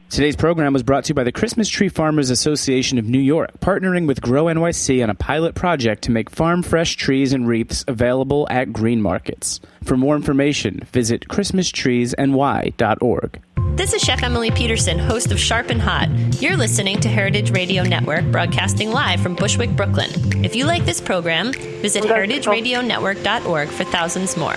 Today's program was brought to you by the Christmas Tree Farmers Association of New York, partnering with Grow NYC on a pilot project to make farm-fresh trees and wreaths available at green markets. For more information, visit christmastreesny.org. This is Chef Emily Peterson, host of Sharp and Hot. You're listening to Heritage Radio Network, broadcasting live from Bushwick, Brooklyn. If you like this program, visit heritageradionetwork.org for thousands more.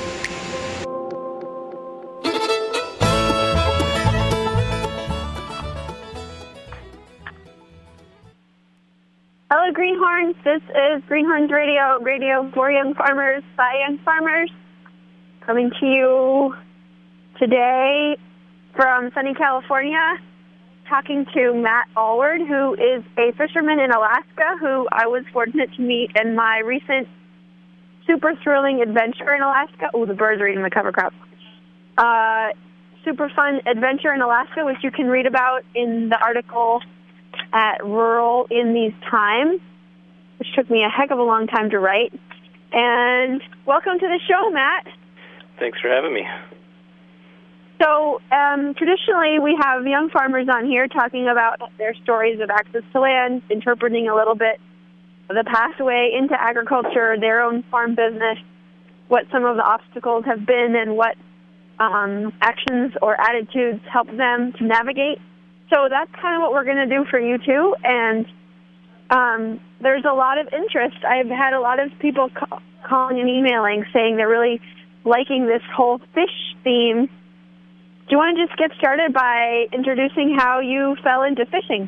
Hello, Greenhorns. This is Greenhorns Radio for young farmers by young farmers. Coming to you today from sunny California, talking to Matt Allward, who is a fisherman in Alaska, who I was fortunate to meet in my recent super thrilling adventure in Alaska. Oh, the birds are eating the cover crop. Super fun adventure in Alaska, which you can read about in the article at Rural in These Times, which took me a heck of a long time to write. And welcome to the show, Matt. Thanks for having me. So traditionally, we have young farmers on here talking about their stories of access to land, interpreting a little bit of the pathway into agriculture, their own farm business, what some of the obstacles have been, and what actions or attitudes help them to navigate. So that's kind of what we're going to do for you, too. And there's a lot of interest. I've had a lot of people calling and emailing saying they're really liking this whole fish theme. Do you want to just get started by introducing how you fell into fishing?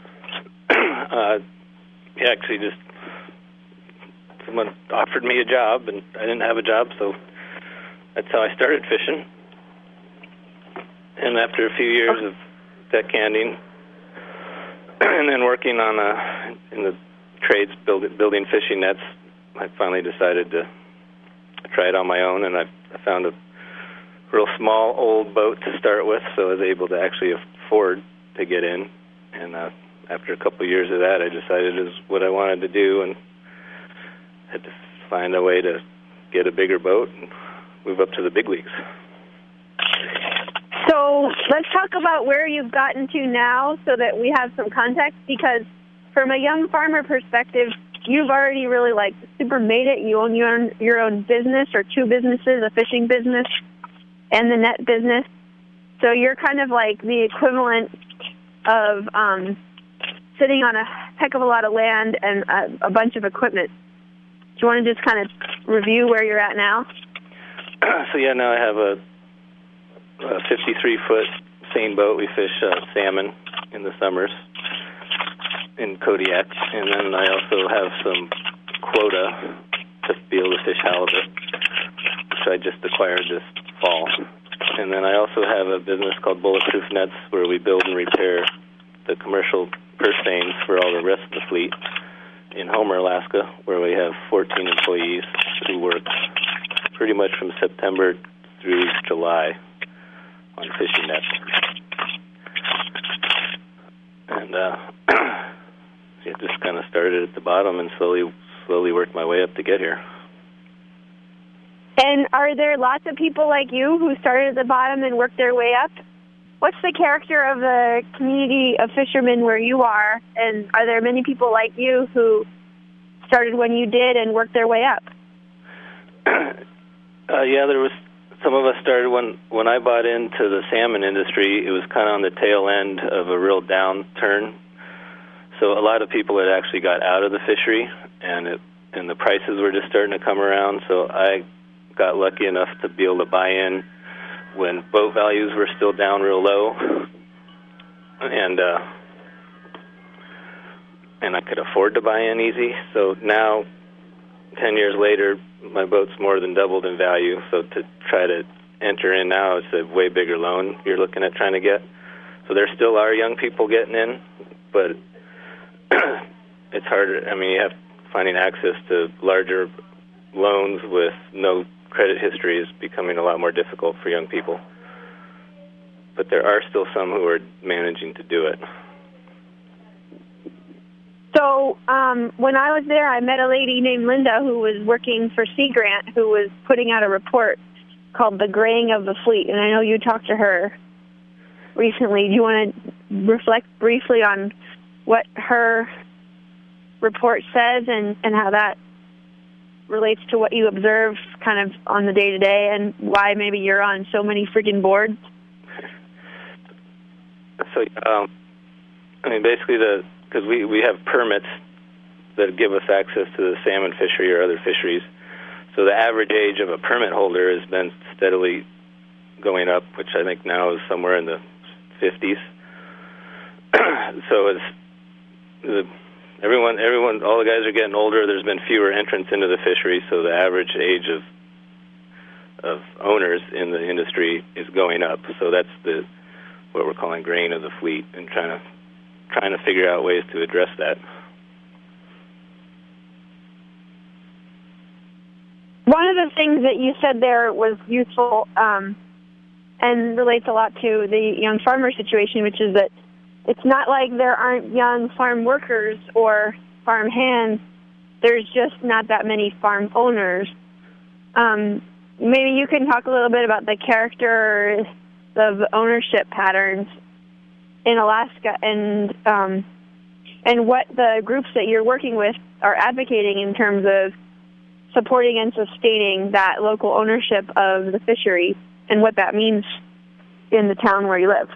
Actually, just someone offered me a job, and I didn't have a job, so that's how I started fishing. And after a few years of deckhanding and then working on in the trades building fishing nets, I finally decided to try it on my own, and I found a real small old boat to start with, so I was able to actually afford to get in. And after a couple of years of that, I decided it was what I wanted to do, and had to find a way to get a bigger boat and move up to the big leagues. So let's talk about where you've gotten to now so that we have some context, because from a young farmer perspective, you've already really super made it. You own your own business or two businesses, a fishing business and the net business. So you're kind of like the equivalent of sitting on a heck of a lot of land and a bunch of equipment. Do you want to just kind of review where you're at now? Now I have a 53-foot seine boat. We fish salmon in the summers in Kodiak, and then I also have some quota to be able to fish halibut, which I just acquired this fall. And then I also have a business called Bulletproof Nets, where we build and repair the commercial purse seines for all the rest of the fleet in Homer, Alaska, where we have 14 employees who work pretty much from September through July on fishing nets. And it just kind of started at the bottom and slowly worked my way up to get here. And are there lots of people like you who started at the bottom and worked their way up? What's the character of the community of fishermen where you are? And are there many people like you who started when you did and worked their way up? There was. Some of us started when I bought into the salmon industry. It was kind of on the tail end of a real downturn. So a lot of people had actually got out of the fishery, and the prices were just starting to come around. So I got lucky enough to be able to buy in when boat values were still down real low, and I could afford to buy in easy. So now, 10 years later, my boat's more than doubled in value. So to try to enter in now, it's a way bigger loan you're looking at trying to get. So there still are young people getting in, but it's harder. I mean, you have finding access to larger loans with no credit history is becoming a lot more difficult for young people. But there are still some who are managing to do it. So when I was there, I met a lady named Linda who was working for Sea Grant, who was putting out a report called The Graying of the Fleet, and I know you talked to her. recently. Do you want to reflect briefly on what her report says and how that relates to what you observe kind of on the day-to-day, and why maybe you're on so many freaking boards? So, basically, because we have permits that give us access to the salmon fishery or other fisheries. So the average age of a permit holder has been steadily going up, which I think now is somewhere in the 50s. So everyone, all the guys are getting older. There's been fewer entrants into the fishery, so the average age of owners in the industry is going up. So that's what we're calling grain of the fleet, and trying to figure out ways to address that. One of the things that you said there was useful and relates a lot to the young farmer situation, which is that it's not like there aren't young farm workers or farm hands. There's just not that many farm owners. Maybe you can talk a little bit about the character of ownership patterns in Alaska and what the groups that you're working with are advocating in terms of supporting and sustaining that local ownership of the fishery and what that means in the town where you live.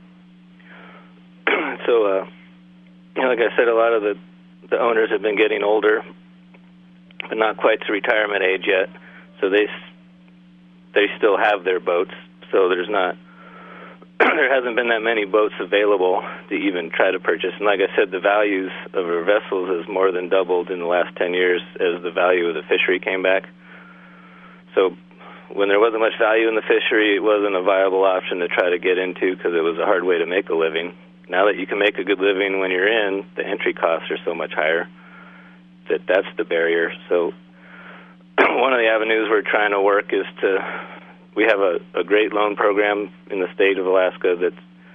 So, like I said, a lot of the owners have been getting older, but not quite to retirement age yet. So they still have their boats. So there hasn't been that many boats available to even try to purchase. And like I said, the values of our vessels has more than doubled in the last 10 years as the value of the fishery came back. So when there wasn't much value in the fishery, it wasn't a viable option to try to get into because it was a hard way to make a living. Now that you can make a good living when you're in, the entry costs are so much higher that's the barrier. So one of the avenues we're trying to work is we have a great loan program in the state of Alaska that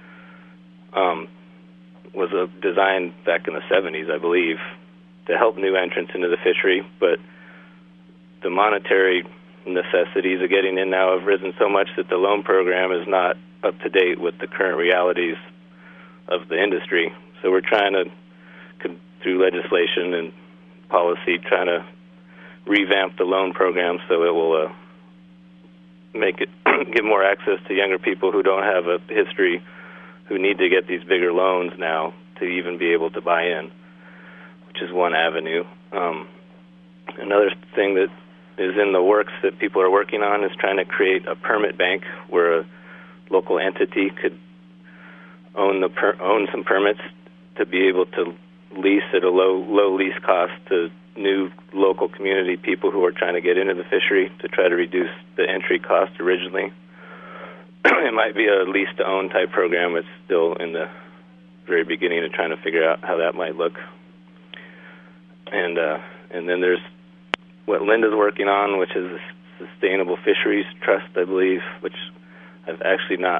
was designed back in the 70s, I believe, to help new entrants into the fishery, but the monetary necessities of getting in now have risen so much that the loan program is not up to date with the current realities of the industry. So we're trying to, through legislation and policy, trying to revamp the loan program so it will make it give more access to younger people who don't have a history, who need to get these bigger loans now to even be able to buy in, which is one avenue. Another thing that is in the works that people are working on is trying to create a permit bank where a local entity could own some permits to be able to lease at a low lease cost to new local community people who are trying to get into the fishery to try to reduce the entry cost originally. It might be a lease-to-own type program. It's still in the very beginning of trying to figure out how that might look. And then there's what Linda's working on, which is a Sustainable Fisheries Trust, I believe, which I've actually not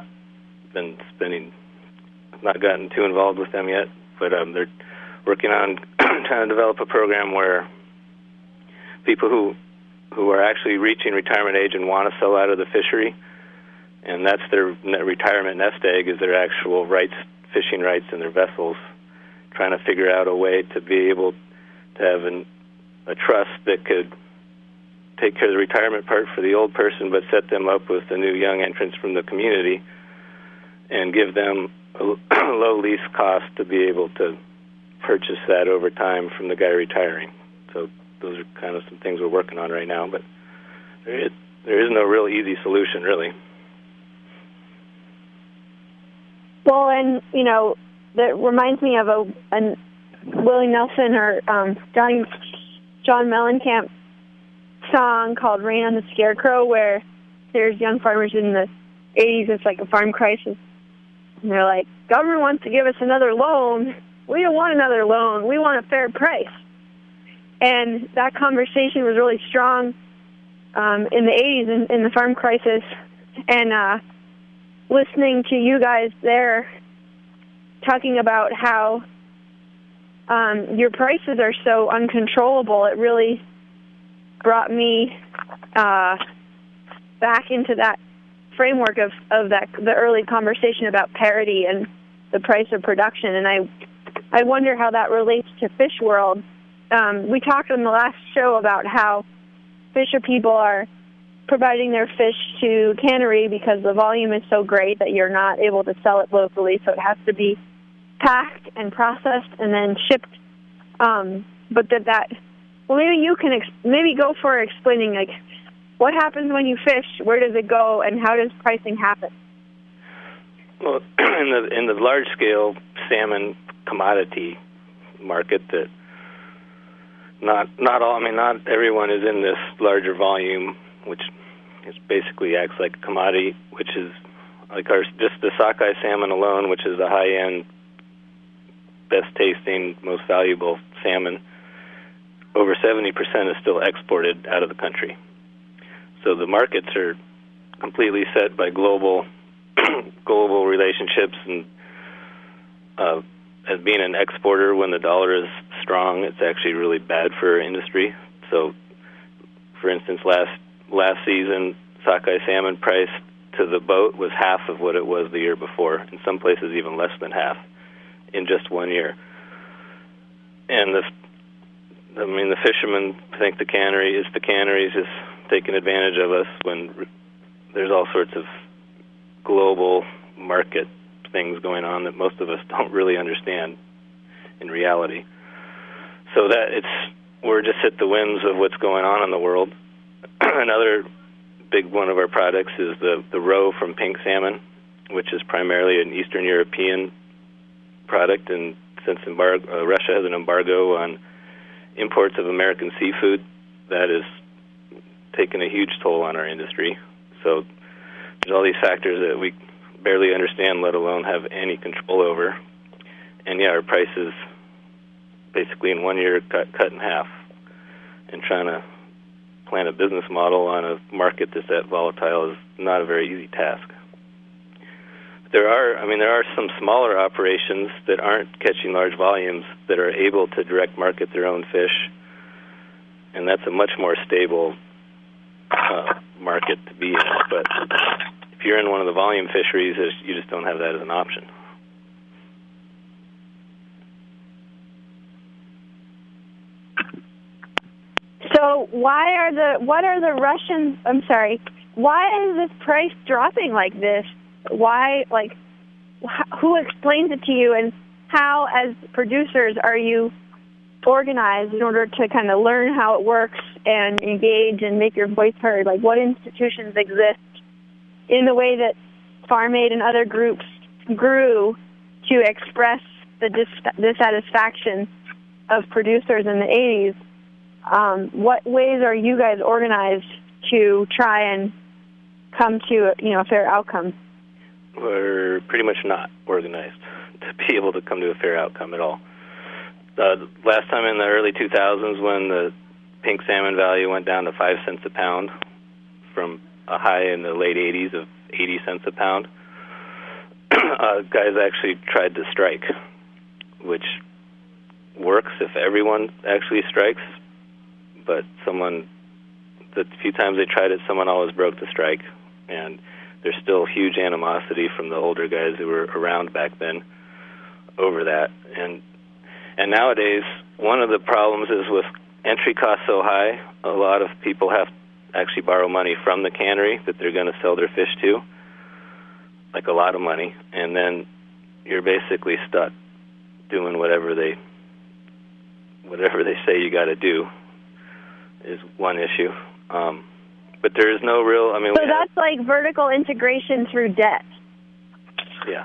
gotten too involved with them yet, but they're working on trying to develop a program where people who are actually reaching retirement age and want to sell out of the fishery, and that's their retirement nest egg, is their actual rights, fishing rights in their vessels, trying to figure out a way to be able to have a trust that could take care of the retirement part for the old person, but set them up with the new young entrants from the community and give them a low lease cost to be able to purchase that over time from the guy retiring. So those are kind of some things we're working on right now, but there is no real easy solution, really. Well, and, that reminds me of a Willie Nelson or John Mellencamp song called Rain on the Scarecrow, where there's young farmers in the 80s. It's like a farm crisis. And they're like, government wants to give us another loan. We don't want another loan. We want a fair price. And that conversation was really strong in the 80s in the farm crisis. And listening to you guys there talking about how your prices are so uncontrollable, it really brought me back into that framework of the early conversation about parity and the price of production, and I wonder how that relates to Fish World. We talked on the last show about how fisher people are providing their fish to cannery because the volume is so great that you're not able to sell it locally, so it has to be packed and processed and then shipped. But well, maybe you can maybe go for explaining, like, what happens when you fish, where does it go, and how does pricing happen? Well, in the large-scale salmon commodity market, that not everyone is in this larger volume, which basically acts like a commodity, which is like just the sockeye salmon alone, which is the high-end, best-tasting, most valuable salmon. Over 70% is still exported out of the country. So the markets are completely set by global relationships, and as being an exporter, when the dollar is strong, it's actually really bad for industry. So, for instance, last season, sockeye salmon price to the boat was half of what it was the year before. In some places, even less than half in just 1 year. And the fishermen think the canneries just taking advantage of us when there's all sorts of global market things going on that most of us don't really understand in reality. So we're just at the whims of what's going on in the world. Another big one of our products is the roe from pink salmon, which is primarily an Eastern European product, and since Russia has an embargo on imports of American seafood, that is taken a huge toll on our industry. So there's all these factors that we barely understand, let alone have any control over. And our prices basically in 1 year cut in half. And trying to plan a business model on a market that's that volatile is not a very easy task. There are some smaller operations that aren't catching large volumes that are able to direct market their own fish, and that's a much more stable market to be in. But if you're in one of the volume fisheries, you just don't have that as an option. So why is this price dropping like this? Why, who explains it to you, and how, as producers, are you organized in order to kind of learn how it works and engage and make your voice heard? Like, what institutions exist in the way that Farm Aid and other groups grew to express the dissatisfaction of producers in the 80s? What ways are you guys organized to try and come to a fair outcome? We're pretty much not organized to be able to come to a fair outcome at all. Last time in the early 2000s, when the pink salmon value went down to 5 cents a pound from a high in the late 80s of 80 cents a pound, guys actually tried to strike, which works if everyone actually strikes, but the few times they tried it, someone always broke the strike, and there's still huge animosity from the older guys who were around back then over that. And nowadays, one of the problems is with entry costs so high, a lot of people have to actually borrow money from the cannery that they're going to sell their fish to, like a lot of money, and then you're basically stuck doing whatever they say you got to do is one issue. But there is no real, So that's like vertical integration through debt. Yeah.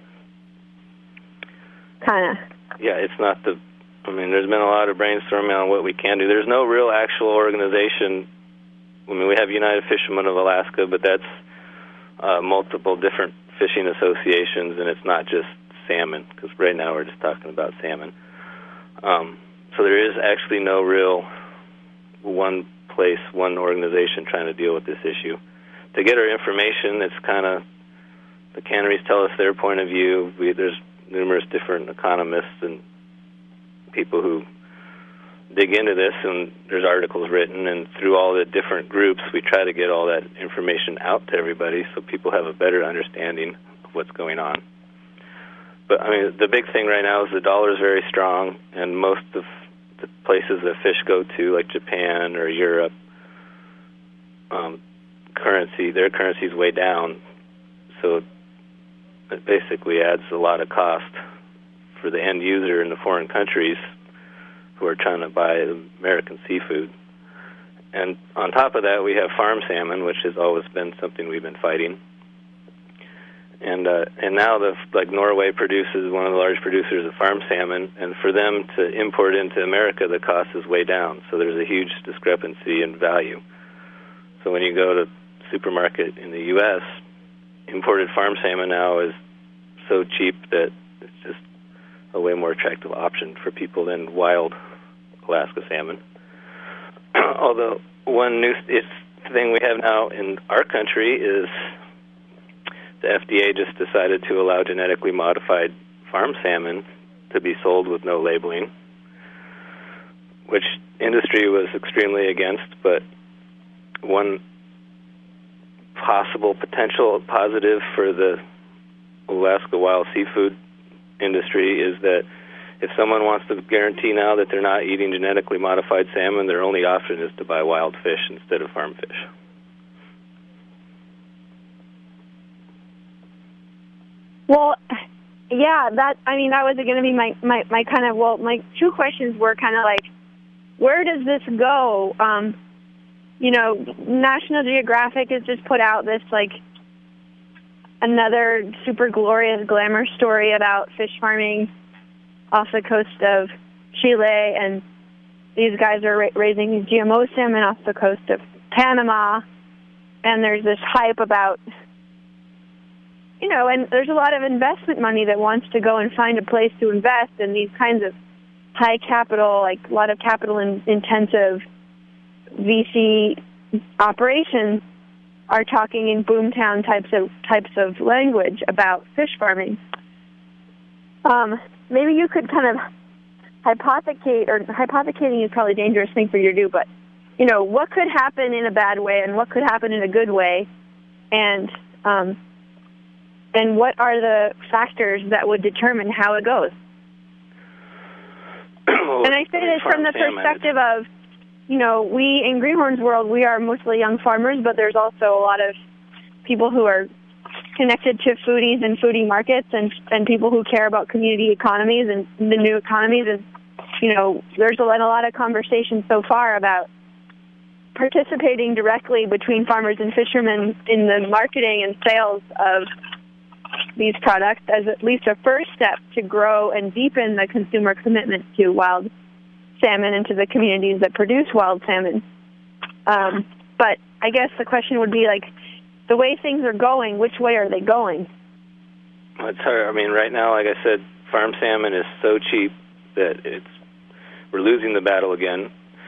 Kind of. Yeah, it's not there's been a lot of brainstorming on what we can do. There's no real actual organization. We have United Fishermen of Alaska, but that's multiple different fishing associations, and it's not just salmon, because right now we're just talking about salmon. So there is actually no real one place, one organization trying to deal with this issue. To get our information, it's kind of, the canneries tell us their point of view. There's numerous different economists and people who dig into this, and there's articles written, and through all the different groups, we try to get all that information out to everybody so people have a better understanding of what's going on. But, I mean, the big thing right now is the dollar is very strong, and most of the places that fish go to, like Japan or Europe, their currency is way down, so it basically adds a lot of cost for the end user in the foreign countries who are trying to buy American seafood. And on top of that, we have farm salmon, which has always been something we've been fighting. And now, like Norway produces, one of the large producers of farm salmon, and for them to import into America, the cost is way down. So there's a huge discrepancy in value. So when you go to supermarket in the U.S., imported farm salmon now is so cheap that it's just a way more attractive option for people than wild Alaska salmon. Although one new thing we have now in our country is the FDA just decided to allow genetically modified farm salmon to be sold with no labeling, which industry was extremely against, but one possible potential positive for the Alaska wild seafood industry is that if someone wants to guarantee now that they're not eating genetically modified salmon, their only option is to buy wild fish instead of farm fish. Well, yeah, that was going to be my kind of, my two questions were kind of like, where does this go? National Geographic has just put out this, like, another super glorious glamour story about fish farming off the coast of Chile, and these guys are raising these GMO salmon off the coast of Panama, and there's this hype about, and there's a lot of investment money that wants to go and find a place to invest in these kinds of high capital, like a lot of capital intensive VC operations are talking in boomtown types of language about fish farming. Maybe you could kind of hypothecate, or hypothecating is probably a dangerous thing for you to do, but, what could happen in a bad way and what could happen in a good way, and what are the factors that would determine how it goes? And I say this from the perspective of, we in Greenhorn's world, we are mostly young farmers, but there's also a lot of people who are connected to foodies and foodie markets and people who care about community economies and the new economies. And, there's been a lot of conversation so far about participating directly between farmers and fishermen in the marketing and sales of these products as at least a first step to grow and deepen the consumer commitment to wild salmon and to the communities that produce wild salmon. But I guess the question would be, like, the way things are going, which way are they going? Well, it's hard. I mean, right now, like I said, farm salmon is so cheap that we're losing the battle again.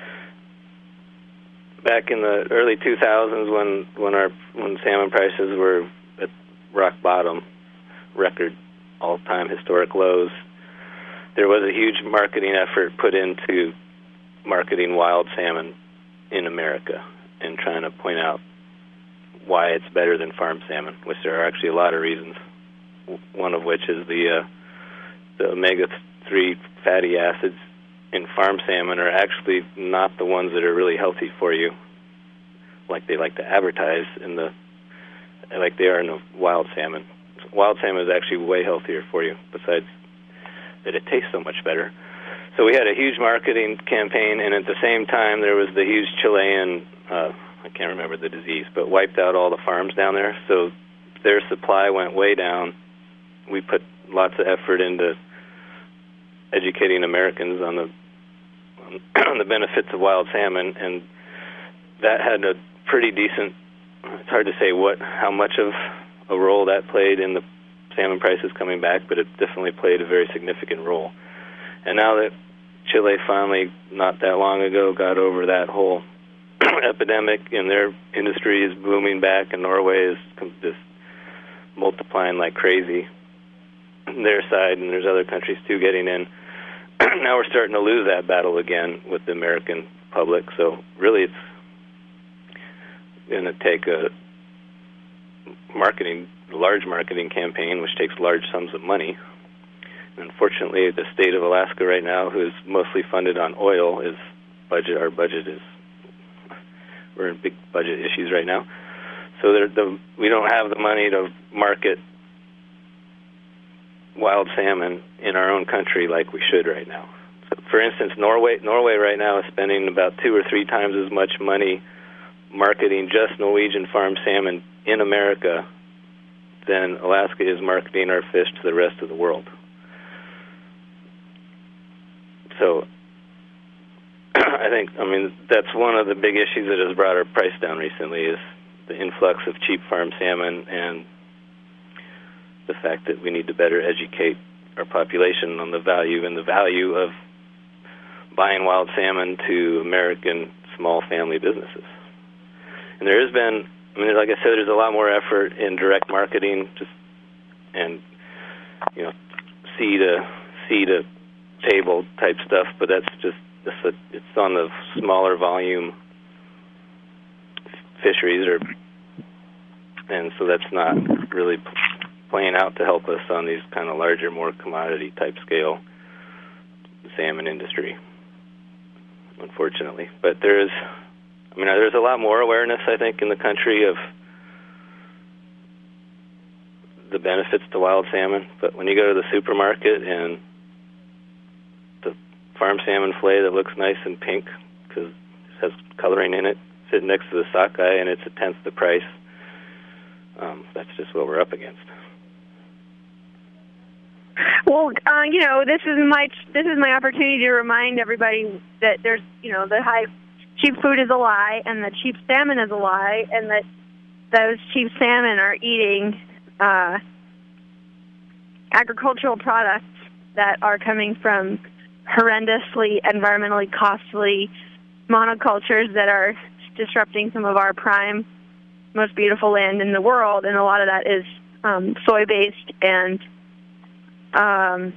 Back in the early 2000s, when salmon prices were at rock bottom, record all-time historic lows, there was a huge marketing effort put into marketing wild salmon in America and trying to point out why it's better than farm salmon, which there are actually a lot of reasons, one of which is the omega-3 fatty acids in farm salmon are actually not the ones that are really healthy for you, like they like to advertise like they are in the wild salmon. Wild salmon is actually way healthier for you, besides that it tastes so much better. So we had a huge marketing campaign, and at the same time there was the huge Chilean, I can't remember the disease, but wiped out all the farms down there. So their supply went way down. We put lots of effort into educating Americans on the benefits of wild salmon, and that had a pretty decent, it's hard to say how much of a role that played in the salmon prices coming back, but it definitely played a very significant role. And now that Chile finally, not that long ago, got over that whole epidemic and their industry is booming back, and Norway is just multiplying like crazy on their side, and there's other countries too getting in. now we're starting to lose that battle again with the American public. So really, it's going to take a large marketing campaign, which takes large sums of money. And unfortunately, the state of Alaska right now, who is mostly funded on oil, our budget is, we're in big budget issues right now. So we don't have the money to market wild salmon in our own country like we should right now. So for instance, Norway right now is spending about 2 or 3 times as much money marketing just Norwegian farm salmon in America than Alaska is marketing our fish to the rest of the world. So I mean, that's one of the big issues that has brought our price down recently is the influx of cheap farm salmon and the fact that we need to better educate our population on the value of buying wild salmon to American small family businesses. And there has been, like I said, there's a lot more effort in direct marketing, and sea to table type stuff, but that's it's on the smaller volume fisheries, and so that's not really playing out to help us on these kind of larger, more commodity type scale salmon industry, unfortunately. But there's a lot more awareness, I think, in the country of the benefits to wild salmon. But when you go to the supermarket and the farm salmon fillet that looks nice and pink because it has coloring in it, sitting next to the sockeye, and it's 1/10 the price, that's just what we're up against. Well, this is my opportunity to remind everybody that there's, the high cheap food is a lie, and the cheap salmon is a lie, and that those cheap salmon are eating agricultural products that are coming from horrendously environmentally costly monocultures that are disrupting some of our prime, most beautiful land in the world, and a lot of that is soy-based and a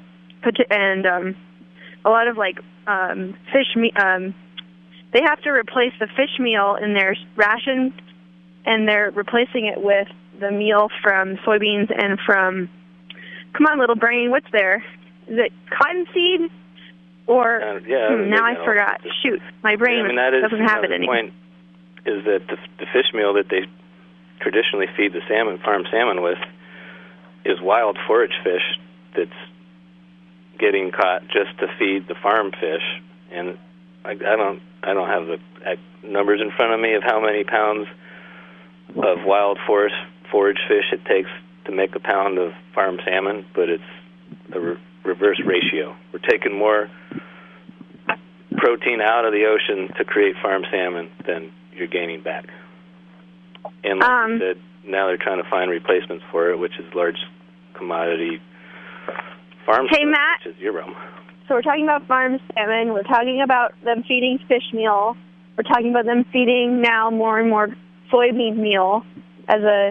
lot of fish meat. They have to replace the fish meal in their ration, and they're replacing it with the meal from soybeans and from, come on, little brain, what's there? Is it cottonseed? Or, now I forgot. Shoot, my brain doesn't have it anymore. The point is that the fish meal that they traditionally feed the farm salmon with, is wild forage fish that's getting caught just to feed the farm fish. And I don't have the numbers in front of me of how many pounds of wild forage fish it takes to make a pound of farm salmon, but it's a reverse ratio. We're taking more protein out of the ocean to create farm salmon than you're gaining back. And like you said, now they're trying to find replacements for it, which is large commodity farm salmon, Matt, which is your realm. So we're talking about farm salmon. We're talking about them feeding fish meal. We're talking about them feeding now more and more soybean meal as a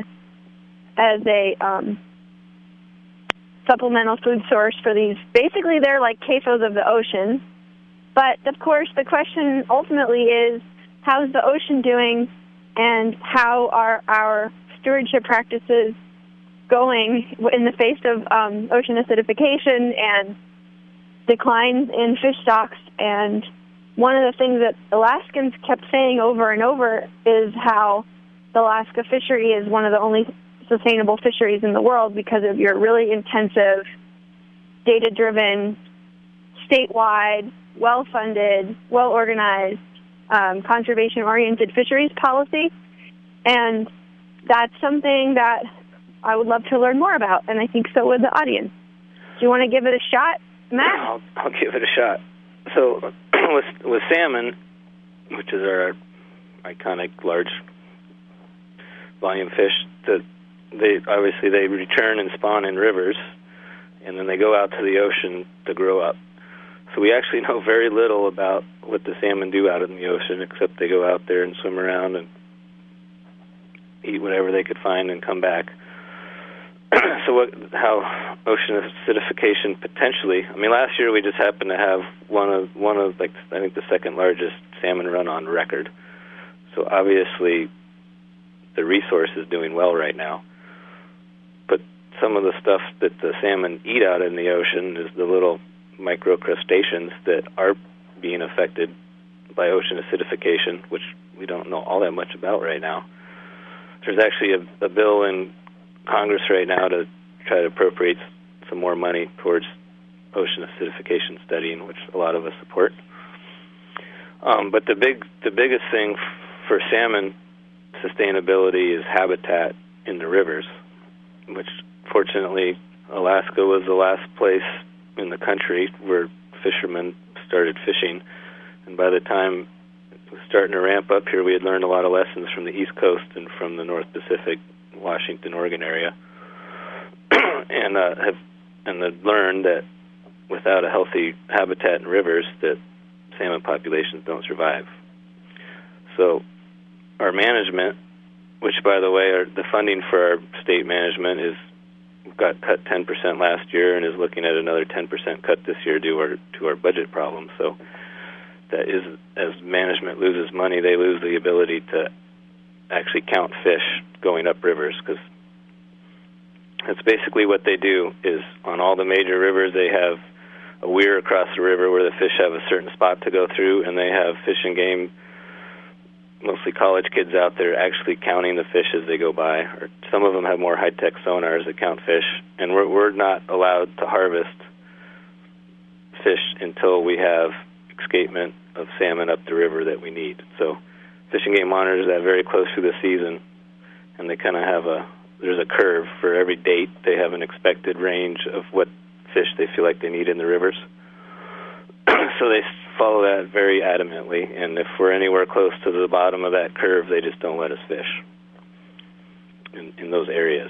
supplemental food source for these. Basically, they're like quesos of the ocean. But, of course, the question ultimately is, how's the ocean doing, and how are our stewardship practices going in the face of ocean acidification and declines in fish stocks? And one of the things that Alaskans kept saying over and over is how the Alaska fishery is one of the only sustainable fisheries in the world because of your really intensive, data-driven, statewide, well-funded, well-organized, conservation-oriented fisheries policy. And that's something that I would love to learn more about, and I think so would the audience. Do you want to give it a shot, Matt? I'll give it a shot. So with salmon, which is our iconic large volume fish, they return and spawn in rivers, and then they go out to the ocean to grow up. So we actually know very little about what the salmon do out in the ocean, except they go out there and swim around and eat whatever they could find and come back. So how ocean acidification potentially? I mean, last year we just happened to have one of like I think the second largest salmon run on record. So obviously, the resource is doing well right now. But some of the stuff that the salmon eat out in the ocean is the little microcrustaceans that are being affected by ocean acidification, which we don't know all that much about right now. There's actually a bill in Congress right now to try to appropriate some more money towards ocean acidification studying, which a lot of us support. But the biggest thing for salmon sustainability is habitat in the rivers, which fortunately Alaska was the last place in the country where fishermen started fishing. And by the time it was starting to ramp up here, we had learned a lot of lessons from the East Coast and from the North Pacific, Washington, Oregon area, and have learned that without a healthy habitat in rivers, that salmon populations don't survive. So our management, which by the way, the funding for our state management got cut 10% last year and is looking at another 10% cut this year due to our budget problems. So that is, as management loses money, they lose the ability to actually count fish going up rivers, because that's basically what they do. Is on all the major rivers they have a weir across the river where the fish have a certain spot to go through, and they have Fish and Game, mostly college kids out there, actually counting the fish as they go by. Or some of them have more high-tech sonars that count fish, and we're not allowed to harvest fish until we have escapement of salmon up the river that we need. So Fish and Game monitors that very close through the season, and they kind of have there's a curve for every date. They have an expected range of what fish they feel like they need in the rivers. So they follow that very adamantly, and if we're anywhere close to the bottom of that curve, they just don't let us fish in those areas.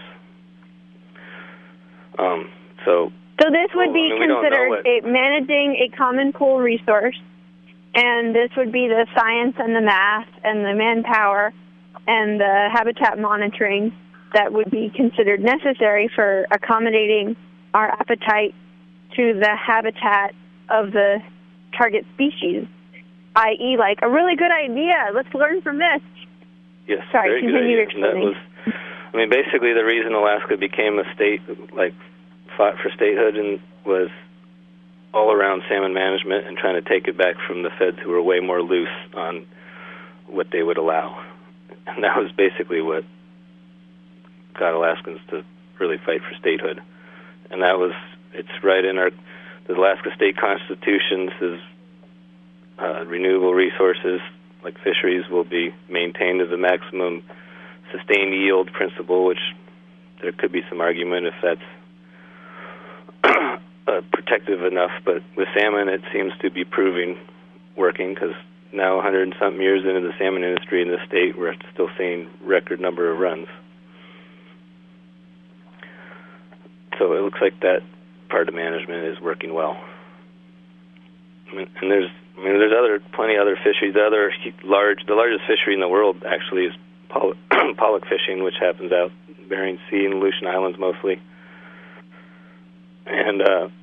So this would be considered managing a common pool resource, and this would be the science and the math and the manpower and the habitat monitoring that would be considered necessary for accommodating our appetite to the habitat of the target species, i.e., like a really good idea. Let's learn from this. Yes, sorry, very continue good idea. That was, I mean, basically the reason Alaska became a state, like fought for statehood, and was all around salmon management and trying to take it back from the feds, who were way more loose on what they would allow. And that was basically what got Alaskans to really fight for statehood. And it's right in the Alaska State Constitution says renewable resources like fisheries will be maintained to the maximum sustained yield principle, which there could be some argument if that's protective enough. But with salmon, it seems to be working, because now 100 and something years into the salmon industry in the state, we're still seeing record number of runs. So it looks like that part of management is working well. And there's plenty other fisheries. The largest fishery in the world actually is pollock fishing, which happens out Bering Sea and Aleutian Islands mostly. And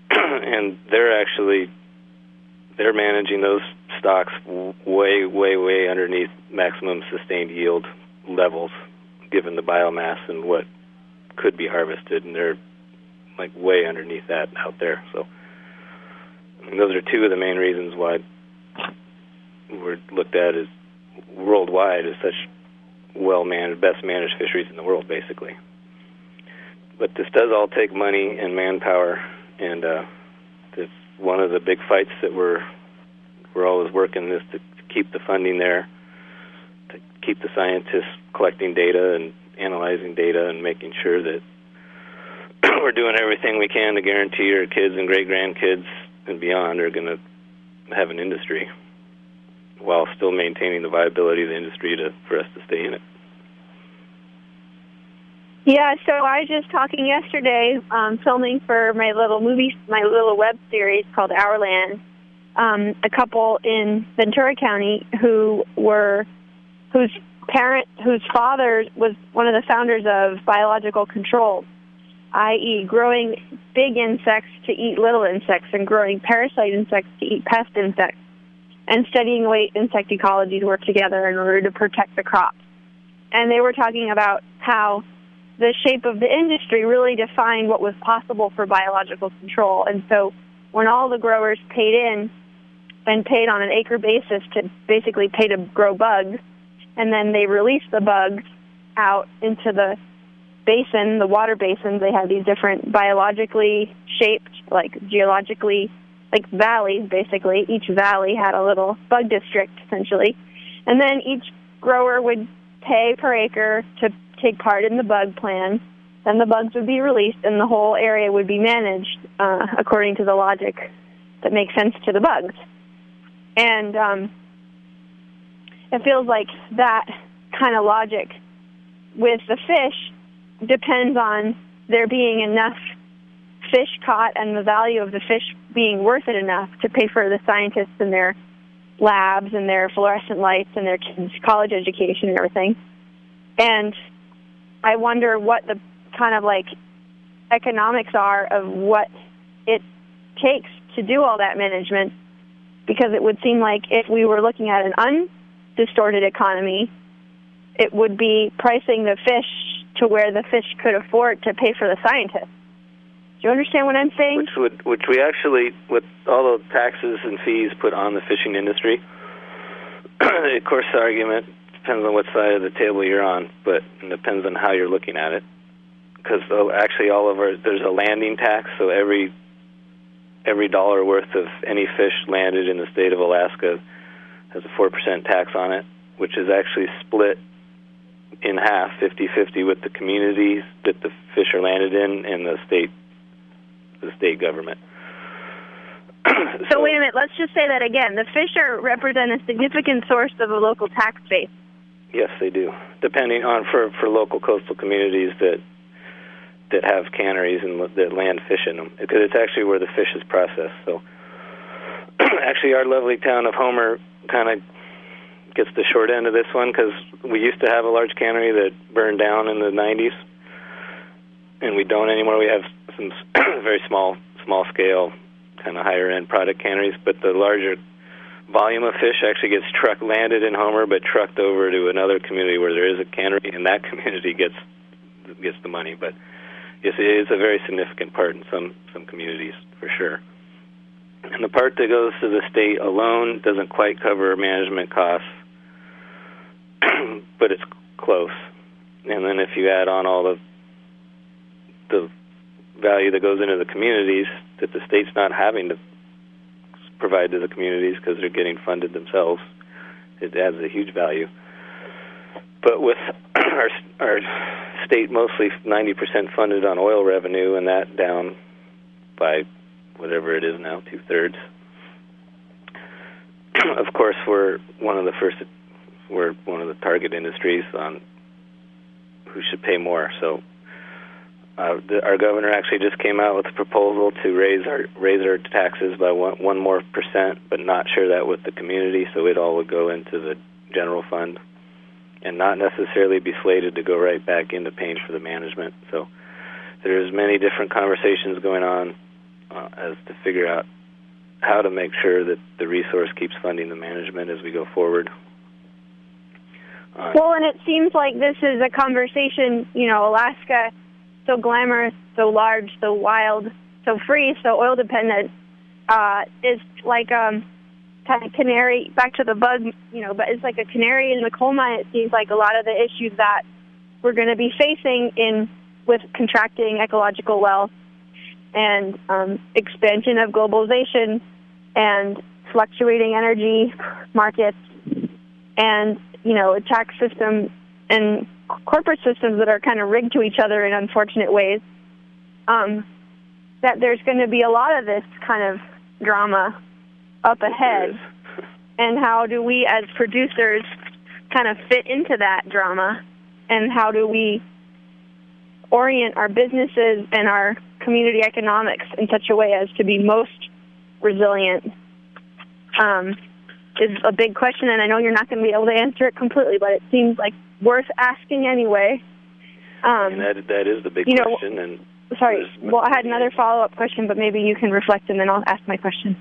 they're managing those stocks way underneath maximum sustained yield levels, given the biomass and what could be harvested, and they're like way underneath that out there. So I mean, those are two of the main reasons why we're looked at as worldwide as such well-managed, best-managed fisheries in the world, basically. But this does all take money and manpower, and it's one of the big fights that we're always working is to keep the funding there, to keep the scientists collecting data and analyzing data and making sure that we're doing everything we can to guarantee our kids and great-grandkids and beyond are going to have an industry while still maintaining the viability of the industry for us to stay in it. Yeah, so I was just talking yesterday, filming for my little web series called Our Land, a couple in Ventura County whose father was one of the founders of Biological Control, i.e. growing big insects to eat little insects and growing parasite insects to eat pest insects, and studying the way insect ecologies work together in order to protect the crops. And they were talking about how the shape of the industry really defined what was possible for biological control. And so when all the growers paid in and paid on an acre basis to basically pay to grow bugs, and then they released the bugs out into the basin, the water basins, they had these different biologically shaped, like geologically, like valleys, basically. Each valley had a little bug district, essentially. And then each grower would pay per acre to take part in the bug plan. Then the bugs would be released, and the whole area would be managed according to the logic that makes sense to the bugs. And it feels like that kind of logic with the fish depends on there being enough fish caught and the value of the fish being worth it enough to pay for the scientists and their labs and their fluorescent lights and their kids' college education and everything. And I wonder what the kind of like economics are of what it takes to do all that management, because it would seem like if we were looking at an undistorted economy, it would be pricing the fish to where the fish could afford to pay for the scientists. Do you understand what I'm saying? Which we actually, with all the taxes and fees put on the fishing industry, of course the argument depends on what side of the table you're on, but it depends on how you're looking at it. Because actually there's a landing tax, so every dollar worth of any fish landed in the state of Alaska has a 4% tax on it, which is actually split in half, 50-50 with the communities that the fish are landed in and the state government. So wait a minute, let's just say that again. The fish represent a significant source of a local tax base. Yes, they do. Depending on for local coastal communities that have canneries and that land fish in them, because it's actually where the fish is processed. So actually our lovely town of Homer kind of gets the short end of this one, because we used to have a large cannery that burned down in the 90s, and we don't anymore. We have some very small scale, kind of higher end product canneries, but the larger volume of fish actually gets landed in Homer, but trucked over to another community where there is a cannery, and that community gets the money. But yes, it is a very significant part in some communities, for sure. And the part that goes to the state alone doesn't quite cover management costs, but it's close. And then if you add on all the value that goes into the communities that the state's not having to provide to the communities because they're getting funded themselves, it adds a huge value. But with our state mostly 90% funded on oil revenue, and that down by whatever it is now, 2/3. Of course, we're one of the target industries on who should pay more. So our governor actually just came out with a proposal to raise our taxes by 1 more %, but not share that with the community, so it all would go into the general fund and not necessarily be slated to go right back into paying for the management. So there's many different conversations going on as to figure out how to make sure that the resource keeps funding the management as we go forward. Well, and it seems like this is a conversation, Alaska, so glamorous, so large, so wild, so free, so oil-dependent, is like kind of canary, back to the bug, but it's like a canary in the coal mine. It seems like a lot of the issues that we're going to be facing with contracting ecological wealth and expansion of globalization and fluctuating energy markets and, a tax system and corporate systems that are kind of rigged to each other in unfortunate ways, that there's going to be a lot of this kind of drama up ahead. And how do we as producers kind of fit into that drama, and how do we orient our businesses and our community economics in such a way as to be most resilient, is a big question, and I know you're not going to be able to answer it completely, but it seems like worth asking anyway. And that is the big question, and Sorry. Well, I had another follow-up question, but maybe you can reflect and then I'll ask my question.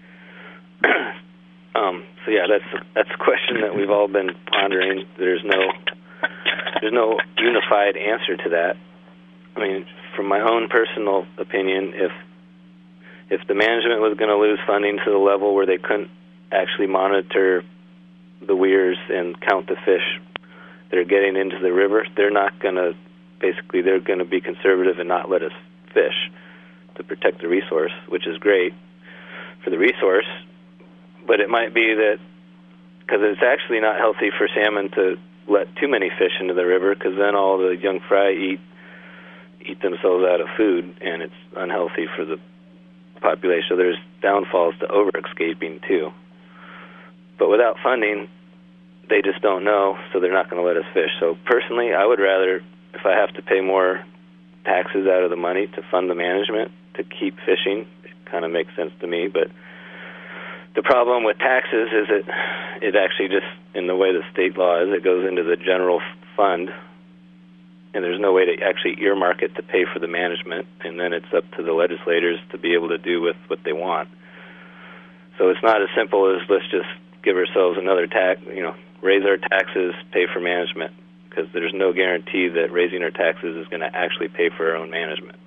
So yeah, that's a question that we've all been pondering. There's no unified answer to that. I mean, from my own personal opinion, if the management was going to lose funding to the level where they couldn't actually monitor the weirs and count the fish that are getting into the river, they're going to be conservative and not let us fish to protect the resource, which is great for the resource. But it might be that, because it's actually not healthy for salmon to let too many fish into the river, because then all the young fry eat themselves out of food, and it's unhealthy for the population. So there's downfalls to over-escaping too. But without funding, they just don't know, so they're not going to let us fish. So personally, I would rather, if I have to pay more taxes out of the money to fund the management to keep fishing, it kind of makes sense to me. But the problem with taxes is it actually just, in the way the state law is, it goes into the general fund, and there's no way to actually earmark it to pay for the management, and then it's up to the legislators to be able to do with what they want. So it's not as simple as let's just give ourselves another tax, raise our taxes, pay for management, because there's no guarantee that raising our taxes is going to actually pay for our own management.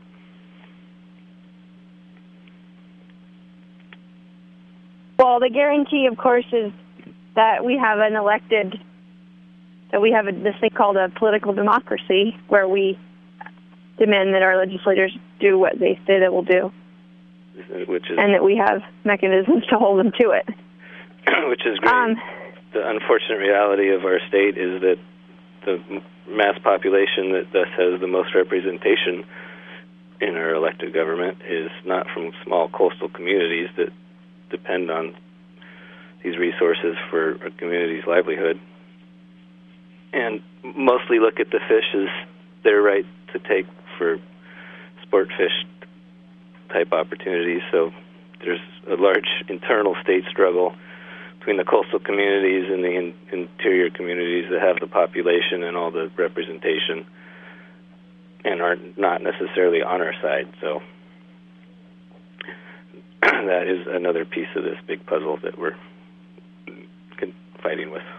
Well, the guarantee, of course, is that we have this thing called a political democracy, where we demand that our legislators do what they say they will do, and that we have mechanisms to hold them to it. Which is great. The unfortunate reality of our state is that the mass population that thus has the most representation in our elected government is not from small coastal communities that depend on these resources for a community's livelihood, and mostly look at the fish as their right to take for sport fish type opportunities. So there's a large internal state struggle between the coastal communities and the interior communities that have the population and all the representation and are not necessarily on our side. So that is another piece of this big puzzle that we're fighting with.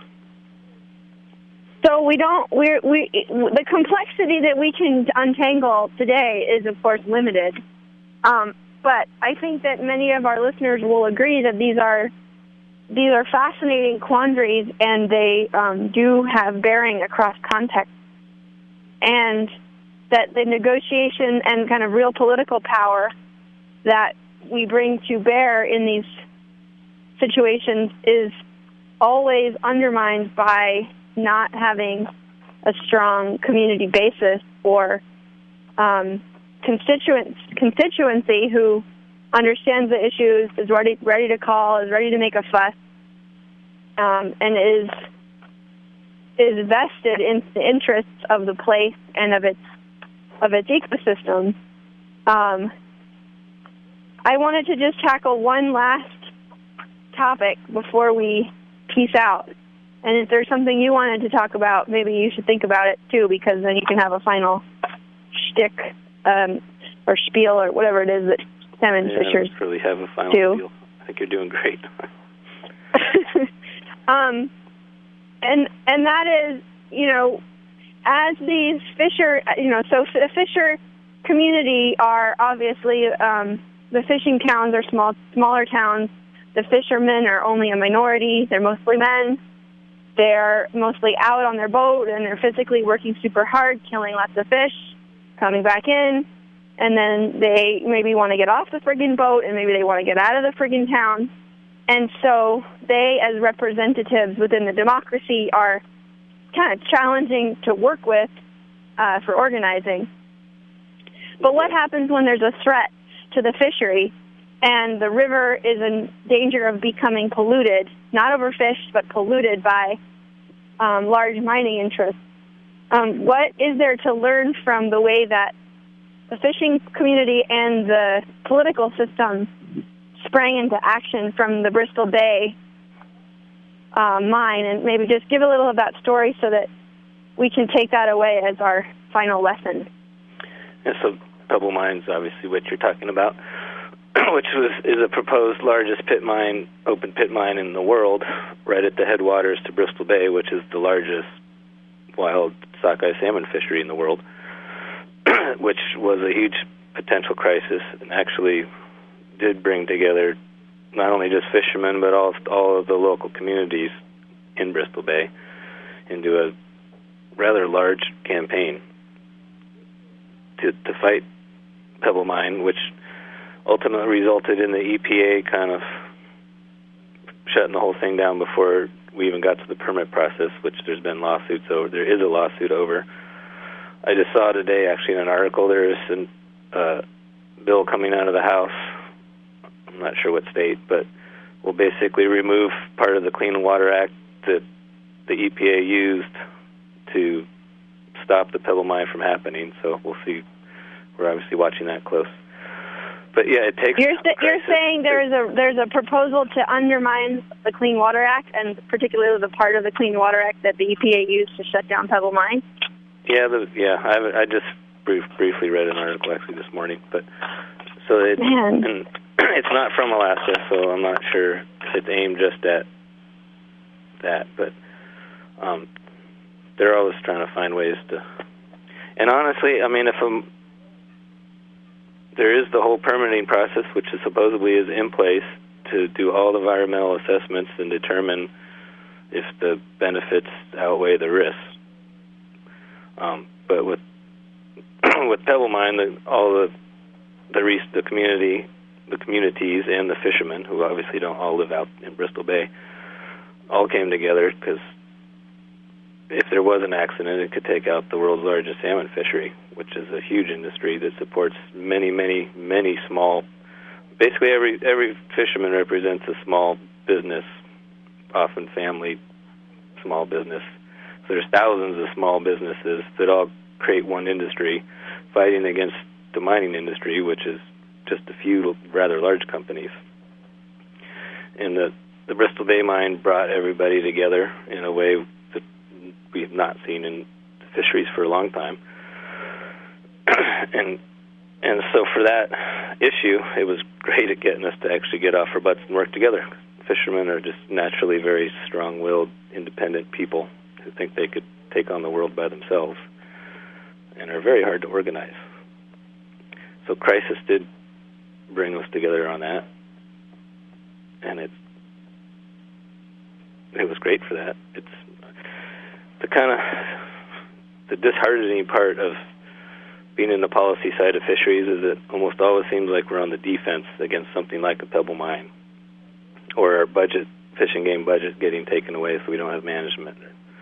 So the complexity that we can untangle today is, of course, limited. But I think that many of our listeners will agree that these are fascinating quandaries, and they do have bearing across contexts, and that the negotiation and kind of real political power that we bring to bear in these situations is always undermined by not having a strong community basis or constituency who understands the issues, is ready to call, is ready to make a fuss, and is vested in the interests of the place and of its ecosystem. I wanted to just tackle one last topic before we peace out. And if there's something you wanted to talk about, maybe you should think about it too, because then you can have a final shtick or spiel or whatever it is that salmon fishers I don't really have a final do. spiel. I think you're doing great. And that is, as these fisher, so the fisher community are obviously the fishing towns are smaller towns. The fishermen are only a minority. They're mostly men. They're mostly out on their boat, and they're physically working super hard, killing lots of fish, coming back in, and then they maybe want to get off the friggin' boat, and maybe they want to get out of the friggin' town. And so they, as representatives within the democracy, are kind of challenging to work with for organizing. But what happens when there's a threat to the fishery and the river is in danger of becoming polluted, not overfished, but polluted by large mining interests? What is there to learn from the way that the fishing community and the political system sprang into action from the Bristol Bay mine? And maybe just give a little of that story so that we can take that away as our final lesson. Yeah, so Pebble Mine's obviously what you're talking about, which is a proposed largest open pit mine in the world, right at the headwaters to Bristol Bay, which is the largest wild sockeye salmon fishery in the world, which was a huge potential crisis and actually did bring together not only just fishermen but all of the local communities in Bristol Bay into a rather large campaign to fight Pebble Mine, which ultimately resulted in the EPA kind of shutting the whole thing down before we even got to the permit process, which there's been lawsuits over. There is a lawsuit over. I just saw today, actually, in an article, there is a bill coming out of the House, I'm not sure what state, but will basically remove part of the Clean Water Act that the EPA used to stop the Pebble Mine from happening. So we'll see. We're obviously watching that close. But yeah, it takes. You're saying there's a proposal to undermine the Clean Water Act, and particularly the part of the Clean Water Act that the EPA used to shut down Pebble Mine. Yeah, I just briefly read an article actually this morning, but so and it's not from Alaska, so I'm not sure if it's aimed just at that, but they're always trying to find ways to. And honestly, I mean, there is the whole permitting process, which supposedly is in place to do all the environmental assessments and determine if the benefits outweigh the risks. But with Pebble Mine, all the communities and the fishermen, who obviously don't all live out in Bristol Bay, all came together because if there was an accident, it could take out the world's largest salmon fishery, which is a huge industry that supports many, many, many small. Basically, every fisherman represents a small business, often family small business. So there's thousands of small businesses that all create one industry, fighting against the mining industry, which is just a few rather large companies. And the Bristol Bay Mine brought everybody together in a way that we have not seen in fisheries for a long time. And so for that issue, it was great at getting us to actually get off our butts and work together. Fishermen are just naturally very strong-willed, independent people who think they could take on the world by themselves and are very hard to organize. So Crisis did bring us together on that, and it was great for that. It's the disheartening part of being in the policy side of fisheries is it almost always seems like we're on the defense against something like a Pebble Mine, or our fishing game budget getting taken away so we don't have management.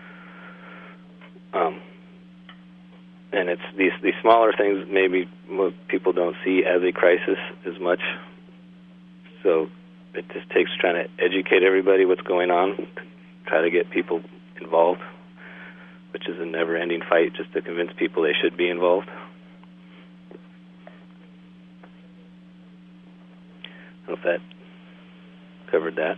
And it's these smaller things maybe most people don't see as a crisis as much. So it just takes trying to educate everybody what's going on, to try to get people involved, which is a never-ending fight just to convince people they should be involved. I don't know if that covered that.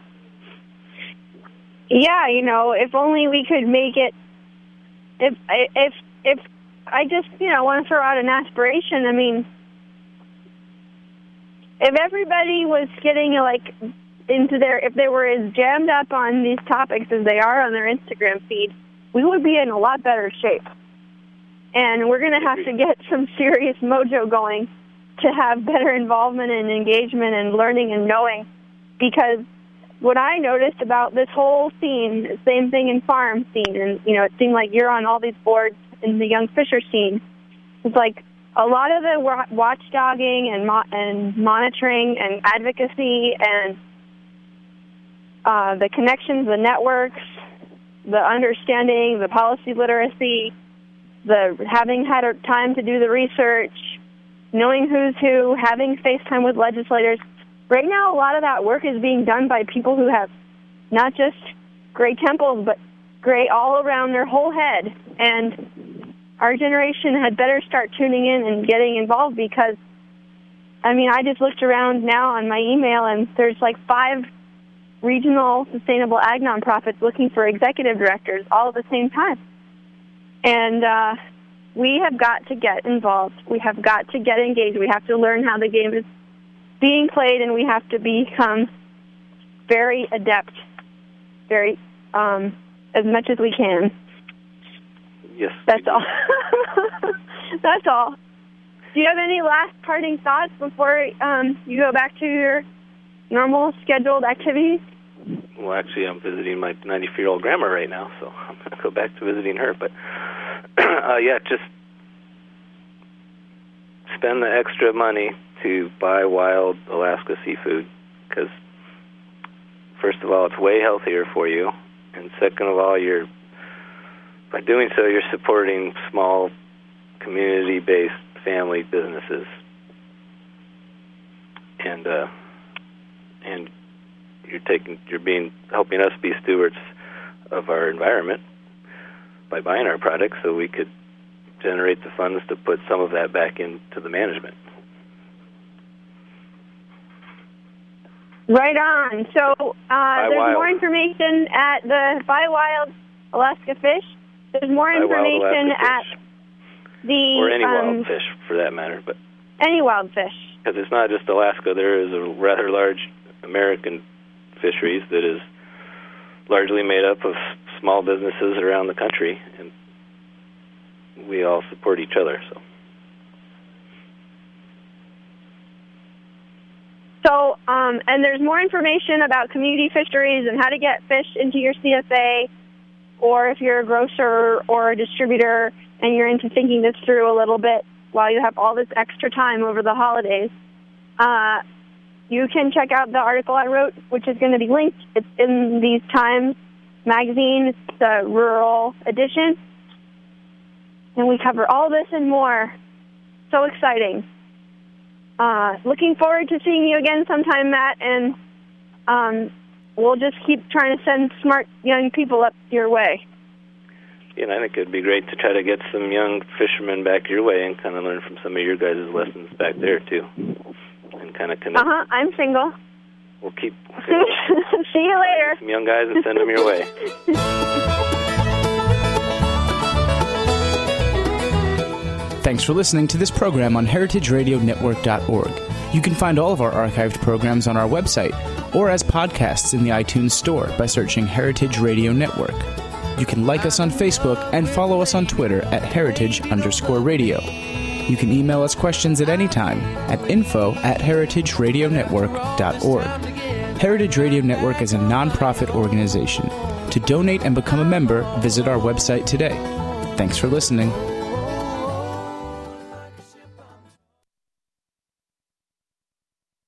Yeah, if only we could make it. If I just want to throw out an aspiration. I mean, if everybody was getting if they were as jammed up on these topics as they are on their Instagram feed, we would be in a lot better shape. And we're going to have to get some serious mojo going to have better involvement and engagement and learning and knowing. Because what I noticed about this whole scene, same thing in farm scene, and it seemed like you're on all these boards in the young fisher scene. It's like a lot of the watchdogging and monitoring and advocacy and the connections, the networks, the understanding, the policy literacy, the having had time to do the research, knowing who's who, having FaceTime with legislators. Right now, a lot of that work is being done by people who have not just gray temples, but gray all around their whole head. And our generation had better start tuning in and getting involved because, I just looked around now on my email, and there's 5 regional sustainable ag nonprofits looking for executive directors all at the same time. And we have got to get involved. We have got to get engaged. We have to learn how the game is being played, and we have to become very adept, very as much as we can. Yes. That's all. That's all. Do you have any last parting thoughts before you go back to your normal scheduled activities? Well, actually, I'm visiting my 94-year-old grandma right now, so I'm going to go back to visiting her. But, yeah, just spend the extra money to buy wild Alaska seafood, because, first of all, it's way healthier for you, and second of all, by doing so, you're supporting small, community-based family businesses, and you're helping us be stewards of our environment by buying our products, so we could generate the funds to put some of that back into the management. Right on. So there's more information at the Buy Wild Alaska Fish. There's more information at the... Or any wild fish, for that matter. But any wild fish. Because it's not just Alaska. There is a rather large American fisheries that is largely made up of small businesses around the country, and we all support each other. So, and there's more information about community fisheries and how to get fish into your CSA, or if you're a grocer or a distributor and you're into thinking this through a little bit while you have all this extra time over the holidays, you can check out the article I wrote, which is going to be linked. It's in These Times magazine. It's the rural edition. And we cover all this and more. So exciting. Looking forward to seeing you again sometime, Matt, and we'll just keep trying to send smart young people up your way. Yeah, and I think it'd be great to try to get some young fishermen back your way and kind of learn from some of your guys' lessons back there, too, and kind of connect. I'm single. We'll keep... See you later. Some young guys and send them your way. Thanks for listening to this program on heritageradionetwork.org. You can find all of our archived programs on our website or as podcasts in the iTunes Store by searching Heritage Radio Network. You can like us on Facebook and follow us on Twitter at @heritage_radio. You can email us questions at any time at info@heritageradionetwork.org. Heritage Radio Network is a nonprofit organization. To donate and become a member, visit our website today. Thanks for listening.